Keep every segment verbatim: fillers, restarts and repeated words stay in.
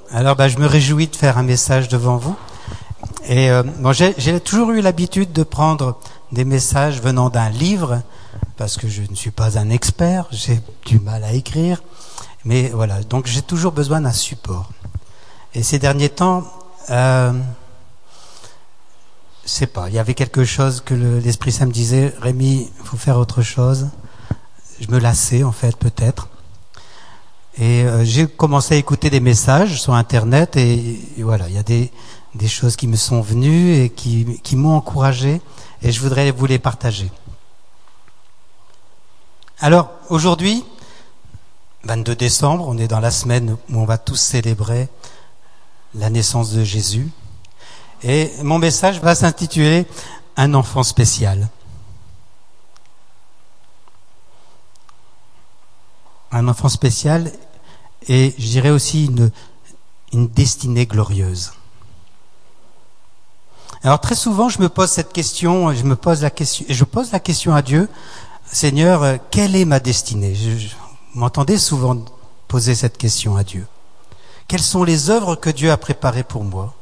Alors, bah, je me réjouis de faire un message devant vous. Et euh, bon, j'ai, j'ai toujours eu l'habitude de prendre des messages venant d'un livre, parce que je ne suis pas un expert, j'ai du mal à écrire. Mais voilà, donc j'ai toujours besoin d'un support. Et ces derniers temps, euh, je sais pas, il y avait quelque chose que le, l'Esprit Saint me disait, Rémi, il faut faire autre chose. Je me lassais en fait, peut-être. Et euh, j'ai commencé à écouter des messages sur Internet et, et voilà, il y a des, des choses qui me sont venues et qui, qui m'ont encouragé et je voudrais vous les partager. Alors, aujourd'hui, vingt-deux décembre, on est dans la semaine où on va tous célébrer la naissance de Jésus. Et mon message va s'intituler « Un enfant spécial ». Un enfant spécial et je dirais aussi une, une destinée glorieuse. Alors très souvent, je me pose cette question, je me pose la question, et je pose la question à Dieu, Seigneur, quelle est ma destinée? je, je, Vous m'entendez souvent poser cette question à Dieu. Quelles sont les œuvres que Dieu a préparées pour moi?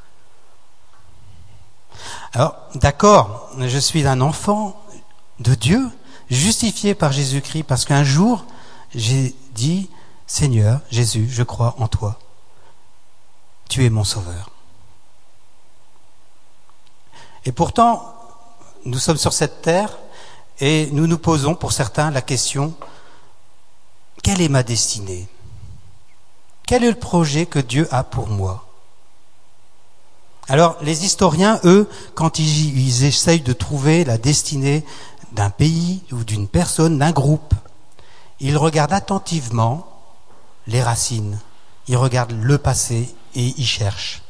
Alors, d'accord, je suis un enfant de Dieu, justifié par Jésus-Christ, parce qu'un jour, j'ai dit, Seigneur, Jésus, je crois en toi. Tu es mon sauveur. Et pourtant, nous sommes sur cette terre et nous nous posons pour certains la question, quelle est ma destinée? Quel est le projet que Dieu a pour moi? Alors, les historiens, eux, quand ils, ils essayent de trouver la destinée d'un pays ou d'une personne, d'un groupe, ils regardent attentivement les racines, ils regardent le passé et ils cherchent.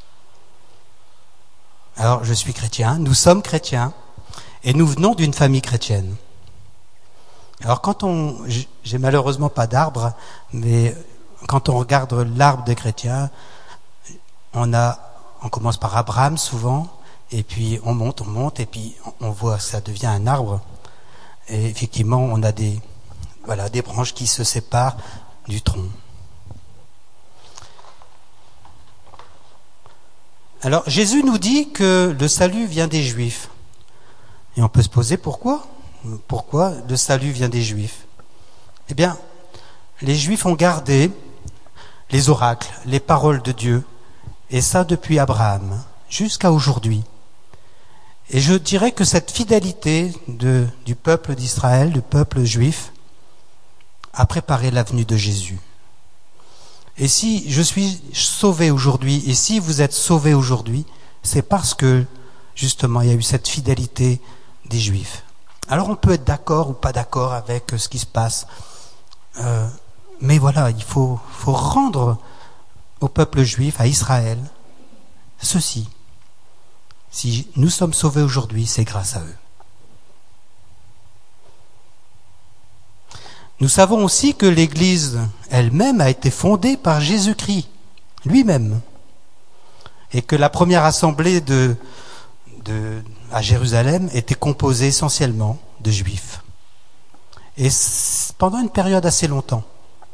Alors, je suis chrétien, nous sommes chrétiens et nous venons d'une famille chrétienne. Alors, quand on, j'ai malheureusement pas d'arbre, mais quand on regarde l'arbre des chrétiens, on a, on commence par Abraham souvent, et puis on monte, on monte, et puis on voit que ça devient un arbre. Et effectivement, on a des Voilà, des branches qui se séparent du tronc. Alors, Jésus nous dit que le salut vient des Juifs. Et on peut se poser pourquoi? Pourquoi le salut vient des Juifs? Eh bien, les Juifs ont gardé les oracles, les paroles de Dieu, et ça depuis Abraham jusqu'à aujourd'hui. Et je dirais que cette fidélité de, du peuple d'Israël, du peuple juif, a préparé la venue de Jésus. Et si je suis sauvé aujourd'hui, et si vous êtes sauvés aujourd'hui, c'est parce que, justement, il y a eu cette fidélité des Juifs. Alors on peut être d'accord ou pas d'accord avec ce qui se passe, euh, mais voilà, il faut, faut rendre au peuple juif, à Israël, ceci. Si nous sommes sauvés aujourd'hui, c'est grâce à eux. Nous savons aussi que l'Église elle-même a été fondée par Jésus-Christ lui-même et que la première assemblée de, de, à Jérusalem était composée essentiellement de Juifs. Et pendant une période assez longtemps.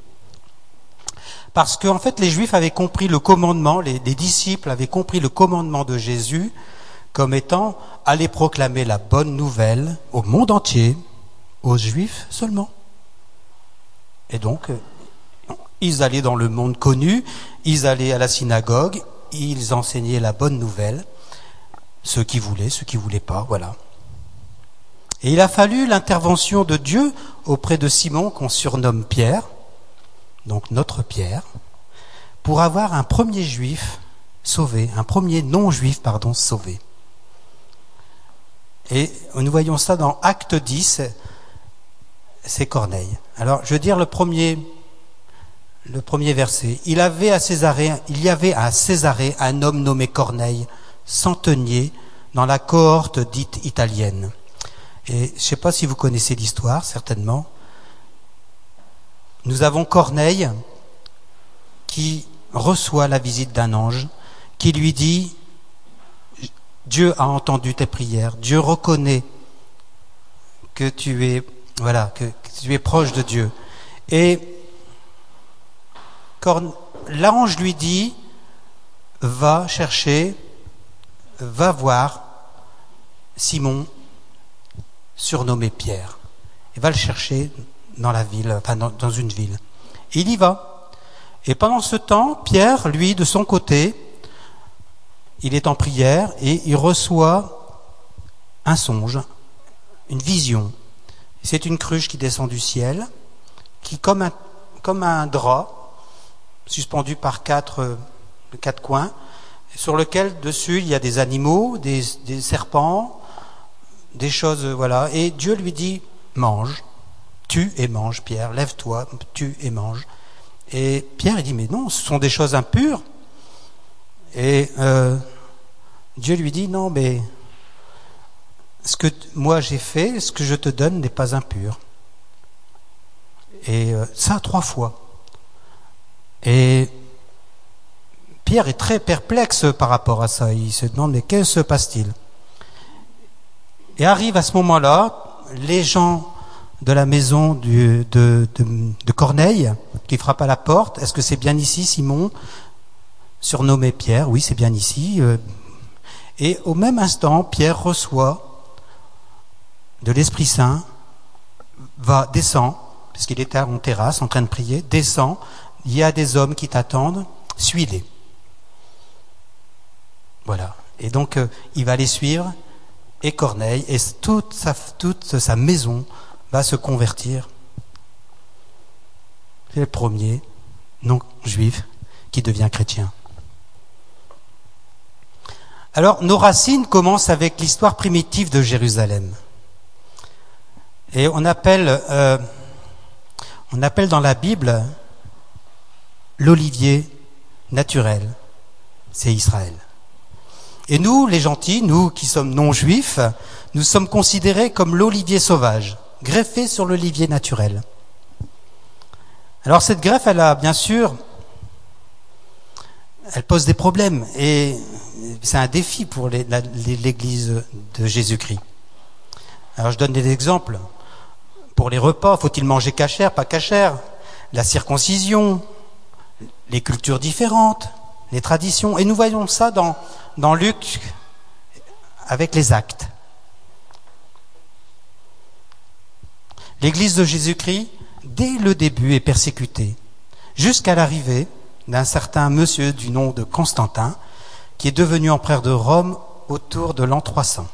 Parce qu'en fait, les Juifs avaient compris le commandement, les, les disciples avaient compris le commandement de Jésus comme étant aller proclamer la bonne nouvelle au monde entier, aux Juifs seulement. Et donc, ils allaient dans le monde connu, ils allaient à la synagogue, ils enseignaient la bonne nouvelle, ceux qui voulaient, ceux qui voulaient pas, voilà. Et il a fallu l'intervention de Dieu auprès de Simon, qu'on surnomme Pierre, donc notre Pierre, pour avoir un premier juif sauvé, un premier non-juif, pardon, sauvé. Et nous voyons ça dans Acte dix, c'est Corneille. Alors, je veux dire le premier, le premier verset. Il avait à Césarée, il y avait à Césarée un homme nommé Corneille, centenier, dans la cohorte dite italienne. Et je ne sais pas si vous connaissez l'histoire, certainement. Nous avons Corneille qui reçoit la visite d'un ange, qui lui dit « Dieu a entendu tes prières, Dieu reconnaît que tu es... Voilà, que, que tu es proche de Dieu. » Et l'ange lui dit, va chercher, va voir Simon, surnommé Pierre. Il va le chercher dans la ville, enfin dans, dans une ville. Et il y va. Et pendant ce temps, Pierre, lui, de son côté, il est en prière et il reçoit un songe, une vision. C'est une cruche qui descend du ciel, qui comme un, comme un drap, suspendu par quatre, quatre coins, sur lequel dessus il y a des animaux, des, des serpents, des choses, voilà. Et Dieu lui dit, mange, tue et mange, Pierre, lève-toi, tue et mange. Et Pierre, il dit, mais non, ce sont des choses impures. Et euh, Dieu lui dit, non, mais ce que moi j'ai fait, ce que je te donne n'est pas impur. Et euh, ça, trois fois. Et Pierre est très perplexe par rapport à ça. Il se demande, mais que se passe-t-il? Et arrive à ce moment-là, les gens de la maison du, de, de, de Corneille, qui frappent à la porte. Est-ce que c'est bien ici, Simon, surnommé Pierre? Oui, c'est bien ici. Et au même instant, Pierre reçoit de l'Esprit Saint, va, descend, puisqu'il était en terrasse en train de prier, descend, il y a des hommes qui t'attendent, suis-les. Voilà. Et donc, euh, il va les suivre, et Corneille, et toute sa, toute sa maison va se convertir. C'est le premier non-juif qui devient chrétien. Alors, nos racines commencent avec l'histoire primitive de Jérusalem. Et on appelle, euh, on appelle dans la Bible l'olivier naturel, c'est Israël. Et nous, les gentils, nous qui sommes non-juifs, nous sommes considérés comme l'olivier sauvage, greffé sur l'olivier naturel. Alors cette greffe, elle a bien sûr, elle pose des problèmes et c'est un défi pour les, la, l'Église de Jésus-Christ. Alors je donne des exemples. Pour les repas, faut-il manger cachère, pas cachère? La circoncision, les cultures différentes, les traditions. Et nous voyons ça dans, dans Luc avec les actes. L'Église de Jésus-Christ, dès le début, est persécutée, jusqu'à l'arrivée d'un certain monsieur du nom de Constantin, qui est devenu empereur de Rome autour de l'an trois cents.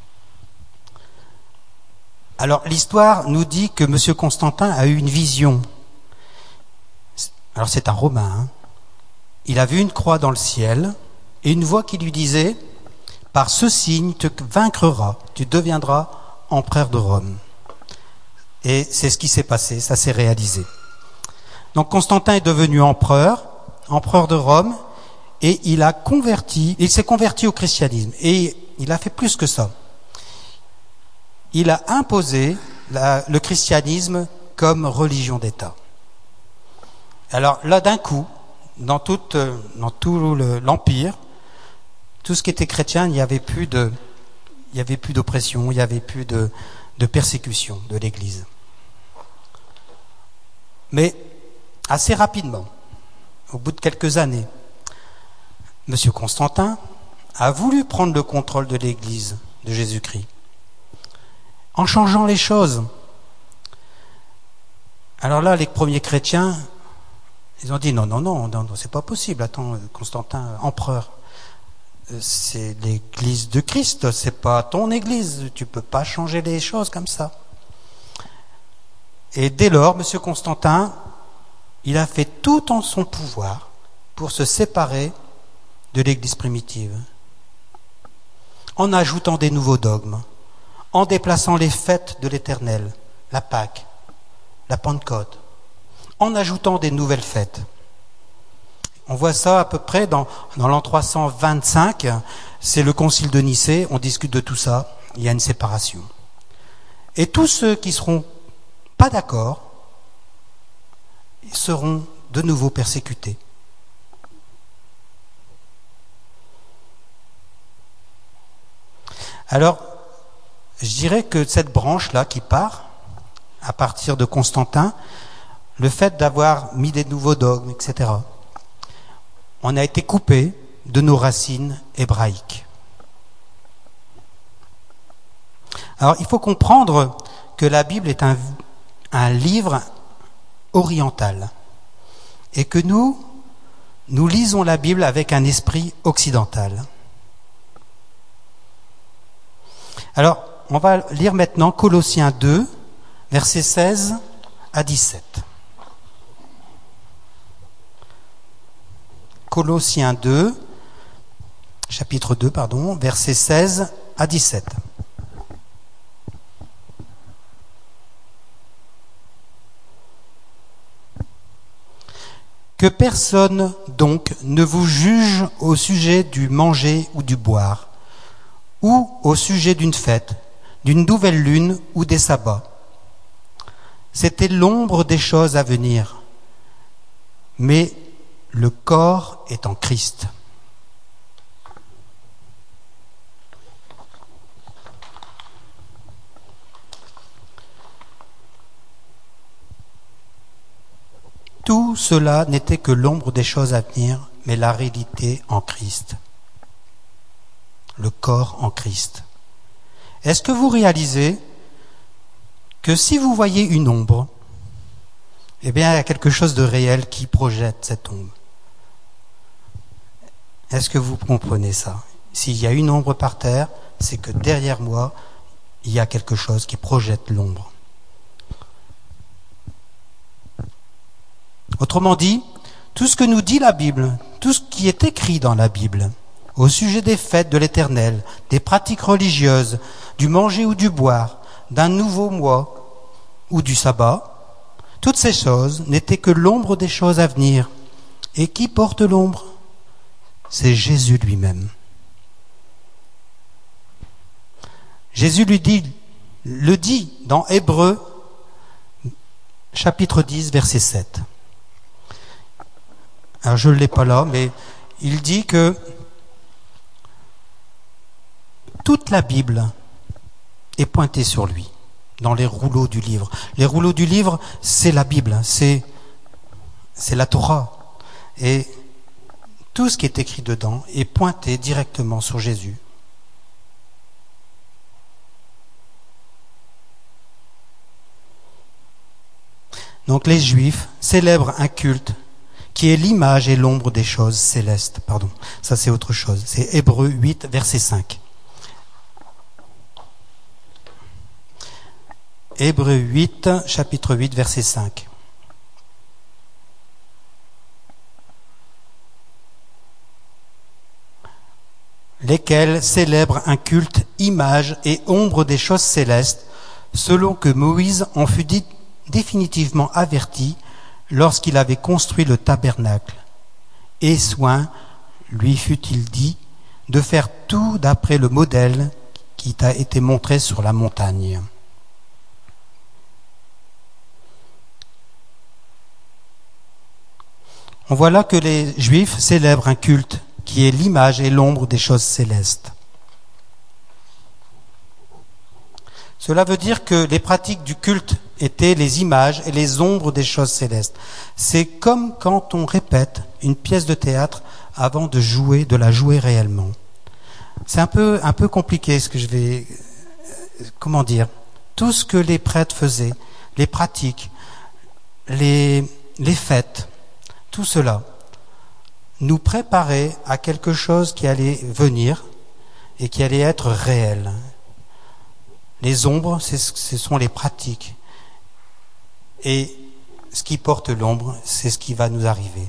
Alors, l'histoire nous dit que monsieur Constantin a eu une vision. Alors, c'est un Romain. Hein. Il a vu une croix dans le ciel et une voix qui lui disait « Par ce signe, tu vaincras, tu deviendras empereur de Rome. » Et c'est ce qui s'est passé, ça s'est réalisé. Donc Constantin est devenu empereur, empereur de Rome, et il a converti, il s'est converti au christianisme. Et il a fait plus que ça. Il a imposé la, le christianisme comme religion d'État. Alors là, d'un coup, dans, toute, dans tout le, l'empire, tout ce qui était chrétien, il n'y avait plus de, il n'y avait plus d'oppression, il n'y avait plus de, de persécution de l'Église. Mais assez rapidement, au bout de quelques années, M. Constantin a voulu prendre le contrôle de l'Église de Jésus-Christ en changeant les choses. Alors là, les premiers chrétiens, ils ont dit non, non, non, non, non c'est pas possible. Attends, Constantin, empereur, c'est l'Église de Christ, c'est pas ton Église, tu peux pas changer les choses comme ça. Et dès lors, M. Constantin, il a fait tout en son pouvoir pour se séparer de l'Église primitive, en ajoutant des nouveaux dogmes, en déplaçant les fêtes de l'Éternel, la Pâque, la Pentecôte, en ajoutant des nouvelles fêtes. On voit ça à peu près dans, dans l'an trois cent vingt-cinq, c'est le concile de Nicée, on discute de tout ça, il y a une séparation. Et tous ceux qui seront pas d'accord seront de nouveau persécutés. Alors, je dirais que cette branche-là qui part, à partir de Constantin, le fait d'avoir mis des nouveaux dogmes, et cetera, on a été coupé de nos racines hébraïques. Alors, il faut comprendre que la Bible est un, un livre oriental et que nous, nous lisons la Bible avec un esprit occidental. Alors, on va lire maintenant Colossiens deux, versets seize à dix-sept. Colossiens deux, chapitre deux, pardon, versets seize à dix-sept. Que personne donc ne vous juge au sujet du manger ou du boire, ou au sujet d'une fête, d'une nouvelle lune ou des sabbats. C'était l'ombre des choses à venir, mais le corps est en Christ. Tout cela n'était que l'ombre des choses à venir, mais la réalité en Christ. Le corps en Christ. Est-ce que vous réalisez que si vous voyez une ombre, eh bien, il y a quelque chose de réel qui projette cette ombre? Est-ce que vous comprenez ça? S'il y a une ombre par terre, c'est que derrière moi, il y a quelque chose qui projette l'ombre. Autrement dit, tout ce que nous dit la Bible, tout ce qui est écrit dans la Bible, au sujet des fêtes de l'Éternel, des pratiques religieuses, du manger ou du boire, d'un nouveau mois ou du sabbat, toutes ces choses n'étaient que l'ombre des choses à venir. Et qui porte l'ombre? C'est Jésus lui-même. Jésus lui dit, le dit dans Hébreux, chapitre dix, verset sept. Alors je ne l'ai pas là, mais il dit que toute la Bible est pointée sur lui, dans les rouleaux du livre. Les rouleaux du livre, c'est la Bible, c'est, c'est la Torah. Et tout ce qui est écrit dedans est pointé directement sur Jésus. Donc les Juifs célèbrent un culte qui est l'image et l'ombre des choses célestes. Pardon, ça c'est autre chose. C'est Hébreux huit, verset cinq. Hébreux huit, chapitre huit, verset cinq. Lesquels célèbrent un culte, image et ombre des choses célestes, selon que Moïse en fut dit définitivement averti lorsqu'il avait construit le tabernacle. Et soin lui fut-il dit de faire tout d'après le modèle qui t'a été montré sur la montagne. On voit là que les Juifs célèbrent un culte qui est l'image et l'ombre des choses célestes. Cela veut dire que les pratiques du culte étaient les images et les ombres des choses célestes. C'est comme quand on répète une pièce de théâtre avant de jouer, de la jouer réellement. C'est un peu, un peu compliqué ce que je vais, comment dire, tout ce que les prêtres faisaient, les pratiques, les, les fêtes, tout cela nous préparait à quelque chose qui allait venir et qui allait être réel. Les ombres, c'est, ce sont les pratiques. Et ce qui porte l'ombre, c'est ce qui va nous arriver.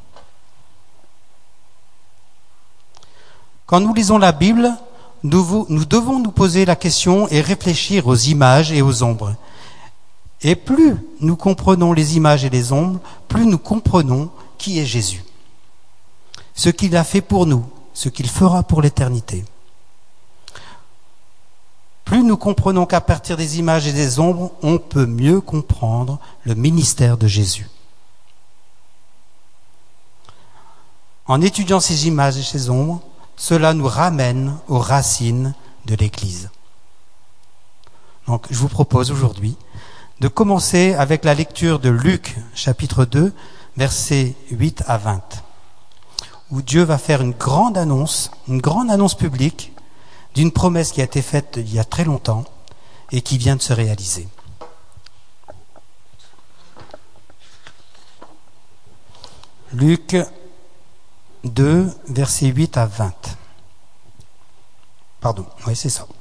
Quand nous lisons la Bible, nous, nous devons nous poser la question et réfléchir aux images et aux ombres. Et plus nous comprenons les images et les ombres, plus nous comprenons qui est Jésus. Ce qu'il a fait pour nous, ce qu'il fera pour l'éternité. Plus nous comprenons qu'à partir des images et des ombres, on peut mieux comprendre le ministère de Jésus. En étudiant ces images et ces ombres, cela nous ramène aux racines de l'Église. Donc, je vous propose aujourd'hui de commencer avec la lecture de Luc, chapitre deux, versets huit à vingt, où Dieu va faire une grande annonce, une grande annonce publique d'une promesse qui a été faite il y a très longtemps et qui vient de se réaliser. Luc deux, versets huit à vingt. Pardon, oui, c'est ça.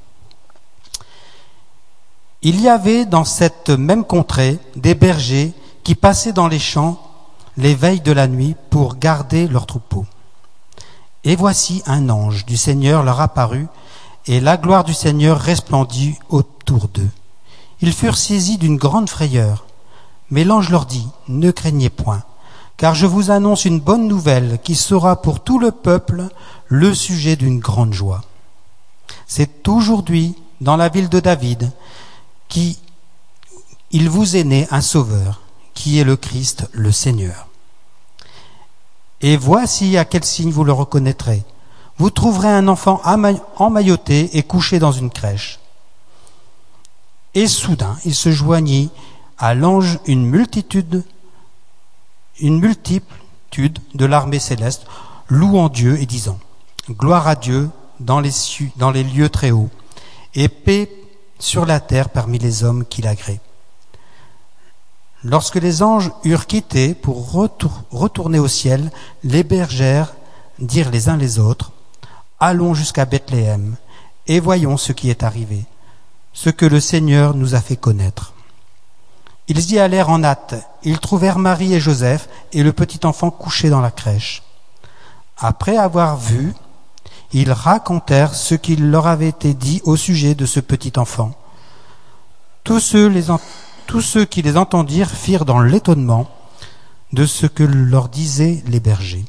Il y avait dans cette même contrée des bergers qui passaient dans les champs les veilles de la nuit pour garder leurs troupeaux. Et voici un ange du Seigneur leur apparut, et la gloire du Seigneur resplendit autour d'eux. Ils furent saisis d'une grande frayeur. Mais l'ange leur dit, « Ne craignez point, car je vous annonce une bonne nouvelle qui sera pour tout le peuple le sujet d'une grande joie. C'est aujourd'hui, dans la ville de David, qu'il vous est né un sauveur, qui est le Christ, le Seigneur. Et voici à quel signe vous le reconnaîtrez. Vous trouverez un enfant emmailloté et couché dans une crèche. » Et soudain, il se joignit à l'ange une multitude, une multitude de l'armée céleste, louant Dieu et disant, « Gloire à Dieu dans les, dans les lieux très hauts, et paix sur la terre parmi les hommes qu'il agrée. » Lorsque les anges eurent quitté pour retour, retourner au ciel, les bergères dirent les uns les autres, « Allons jusqu'à Bethléem, et voyons ce qui est arrivé, ce que le Seigneur nous a fait connaître. » Ils y allèrent en hâte. Ils trouvèrent Marie et Joseph et le petit enfant couché dans la crèche. Après avoir vu, ils racontèrent ce qui leur avait été dit au sujet de ce petit enfant. Tous ceux, les en... Tous ceux qui les entendirent firent dans l'étonnement de ce que leur disaient les bergers.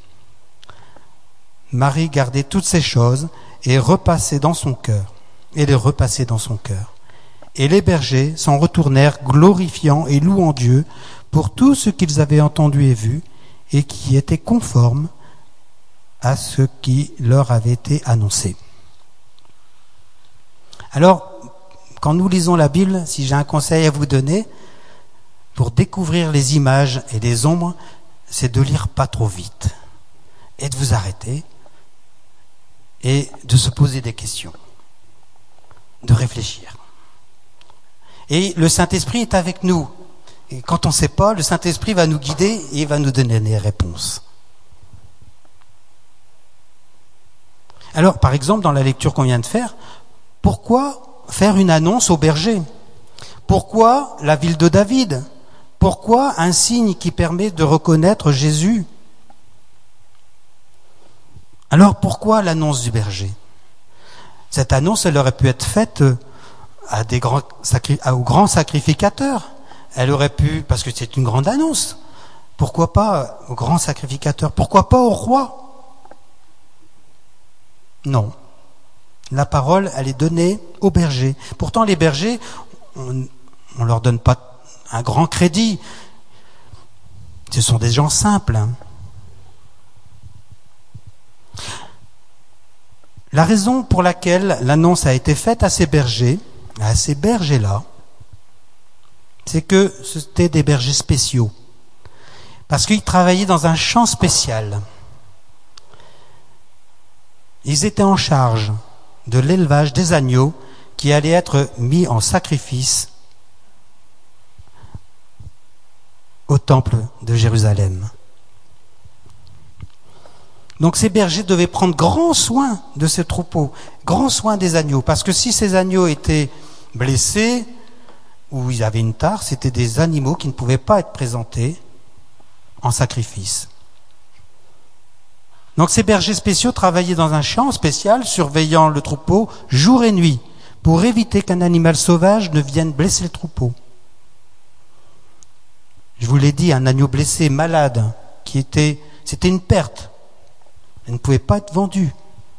Marie gardait toutes ces choses et repassait dans son cœur, et les repassait dans son cœur. Et les bergers s'en retournèrent glorifiant et louant Dieu pour tout ce qu'ils avaient entendu et vu, et qui était conforme à ce qui leur avait été annoncé. Alors, quand nous lisons la Bible, si j'ai un conseil à vous donner, pour découvrir les images et les ombres, c'est de lire pas trop vite, et de vous arrêter, et de se poser des questions, de réfléchir. Et le Saint-Esprit est avec nous. Et quand on ne sait pas, le Saint-Esprit va nous guider et il va nous donner des réponses. Alors, par exemple, dans la lecture qu'on vient de faire, pourquoi faire une annonce au berger? Pourquoi la ville de David? Pourquoi un signe qui permet de reconnaître Jésus? Alors, pourquoi l'annonce du berger? Cette annonce, elle aurait pu être faite à des grands, aux grands sacrificateurs. Elle aurait pu, parce que c'est une grande annonce, pourquoi pas aux grands sacrificateurs? Pourquoi pas au roi? Non. La parole, elle est donnée aux bergers. Pourtant, les bergers, on ne leur donne pas un grand crédit. Ce sont des gens simples. Hein. La raison pour laquelle l'annonce a été faite à ces bergers, à ces bergers-là, c'est que c'était des bergers spéciaux. Parce qu'ils travaillaient dans un champ spécial. Ils étaient en charge de l'élevage des agneaux qui allaient être mis en sacrifice au temple de Jérusalem. Donc ces bergers devaient prendre grand soin de ces troupeaux, grand soin des agneaux, parce que si ces agneaux étaient blessés ou ils avaient une tare, c'était des animaux qui ne pouvaient pas être présentés en sacrifice. Donc ces bergers spéciaux travaillaient dans un champ spécial, surveillant le troupeau jour et nuit, pour éviter qu'un animal sauvage ne vienne blesser le troupeau. Je vous l'ai dit, un agneau blessé, malade, qui était, c'était une perte. Il ne pouvait pas être vendu.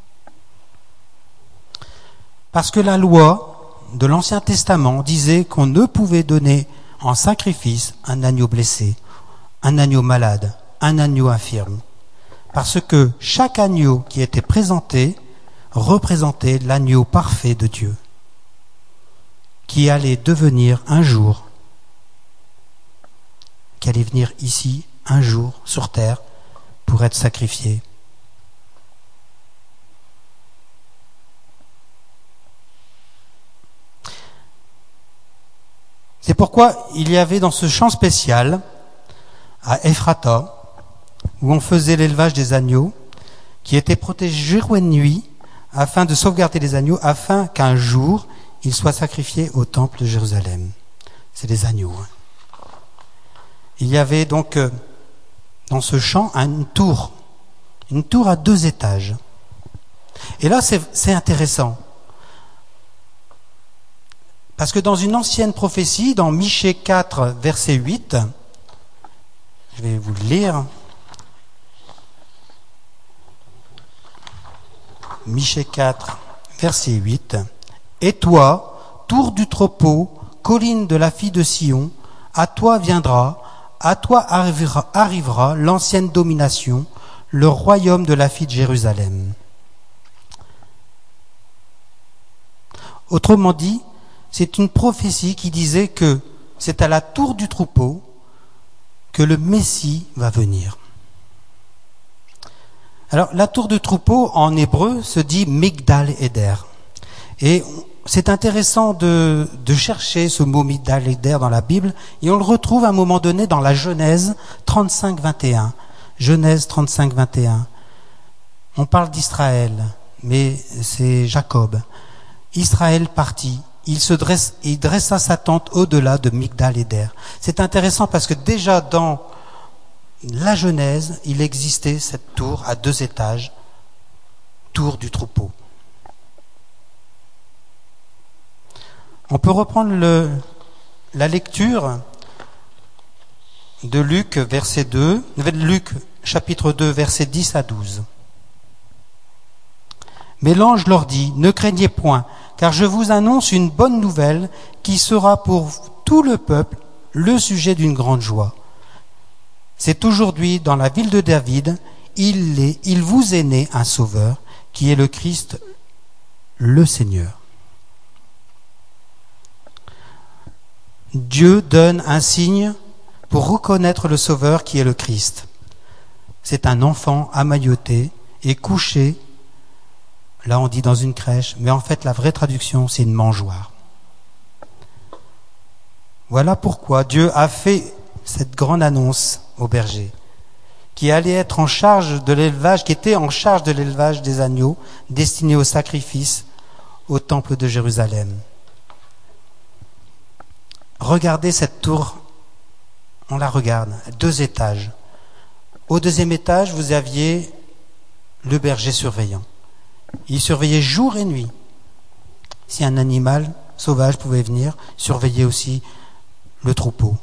Parce que la loi de l'Ancien Testament disait qu'on ne pouvait donner en sacrifice un agneau blessé, un agneau malade, un agneau infirme. Parce que chaque agneau qui était présenté représentait l'agneau parfait de Dieu, qui allait devenir un jour, qui allait venir ici un jour sur terre pour être sacrifié C'est pourquoi il y avait dans ce champ spécial, à Ephrata, où on faisait l'élevage des agneaux, qui était protégé jour et nuit, afin de sauvegarder les agneaux, afin qu'un jour, ils soient sacrifiés au temple de Jérusalem. C'est des agneaux. Hein. Il y avait donc euh, dans ce champ une tour, une tour à deux étages. Et là, c'est, c'est intéressant. Parce que dans une ancienne prophétie, dans Michée quatre, verset huit, je vais vous le lire. Michée quatre, verset huit. « Et toi, tour du troupeau, colline de la fille de Sion, à toi viendra, à toi arrivera, arrivera l'ancienne domination, le royaume de la fille de Jérusalem. » Autrement dit, c'est une prophétie qui disait que c'est à la tour du troupeau que le Messie va venir. Alors, la tour du troupeau, en hébreu, se dit Migdal Eder. Et c'est intéressant de, de chercher ce mot Migdal Eder dans la Bible, et on le retrouve à un moment donné dans la Genèse trente-cinq, vingt et un. Genèse trente-cinq, vingt et un. On parle d'Israël, mais c'est Jacob. Israël partit. Il se dresse, il dressa sa tente au-delà de Migdal Eder. C'est intéressant parce que déjà dans la Genèse, il existait cette tour à deux étages, tour du troupeau. On peut reprendre le, la lecture de Luc, verset deux, Luc, chapitre deux, versets dix à douze. Mais l'ange leur dit, ne craignez point, car je vous annonce une bonne nouvelle qui sera pour tout le peuple le sujet d'une grande joie. C'est aujourd'hui, dans la ville de David, il, est, il vous est né un sauveur, qui est le Christ, le Seigneur. Dieu donne un signe pour reconnaître le sauveur qui est le Christ. C'est un enfant amailloté et couché. Là, on dit dans une crèche, mais en fait, la vraie traduction, c'est une mangeoire. Voilà pourquoi Dieu a fait cette grande annonce au berger, qui allait être en charge de l'élevage, qui était en charge de l'élevage des agneaux, destinés au sacrifice au temple de Jérusalem. Regardez cette tour, on la regarde, deux étages. Au deuxième étage, vous aviez le berger surveillant. Il surveillait jour et nuit. Si un animal sauvage pouvait venir, surveiller aussi le troupeau.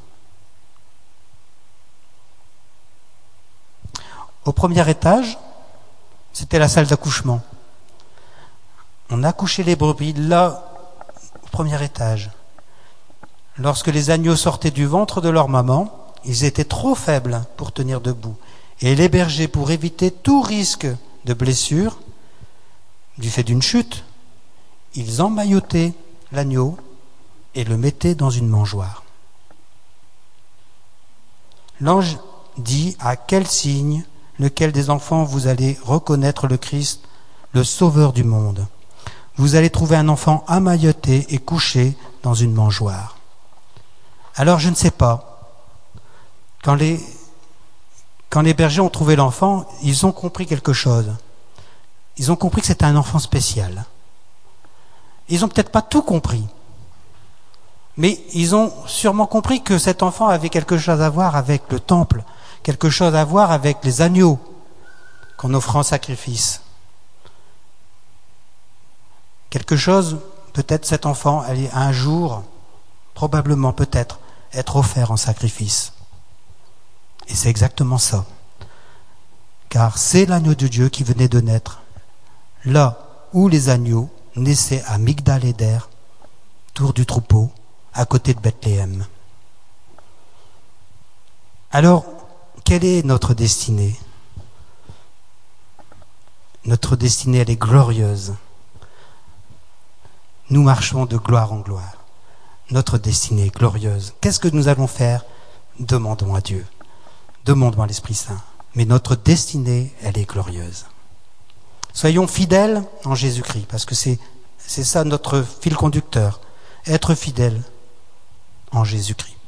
Au premier étage, c'était la salle d'accouchement. On accouchait les brebis là, au premier étage. Lorsque les agneaux sortaient du ventre de leur maman, ils étaient trop faibles pour tenir debout. Et les bergers, pour éviter tout risque de blessure, du fait d'une chute, ils emmaillotaient l'agneau et le mettaient dans une mangeoire. L'ange dit à quel signe, lequel des enfants vous allez reconnaître le Christ, le Sauveur du monde. Vous allez trouver un enfant emmailloté et couché dans une mangeoire. Alors je ne sais pas, quand les, quand les bergers ont trouvé l'enfant, ils ont compris quelque chose. Ils ont compris que c'était un enfant spécial. Ils n'ont peut-être pas tout compris, mais ils ont sûrement compris que cet enfant avait quelque chose à voir avec le temple, quelque chose à voir avec les agneaux qu'on offrait en sacrifice. Quelque chose, peut-être cet enfant allait un jour, probablement peut-être, être offert en sacrifice. Et c'est exactement ça. Car c'est l'agneau de Dieu qui venait de naître, là où les agneaux naissaient à Migdal Eder, tour du troupeau, à côté de Bethléem. Alors, quelle est notre destinée ? Notre destinée, elle est glorieuse. Nous marchons de gloire en gloire. Notre destinée est glorieuse. Qu'est-ce que nous allons faire ? Demandons à Dieu. Demandons à l'Esprit Saint. Mais notre destinée, elle est glorieuse. Soyons fidèles en Jésus-Christ, parce que c'est, c'est ça notre fil conducteur. Être fidèle en Jésus-Christ.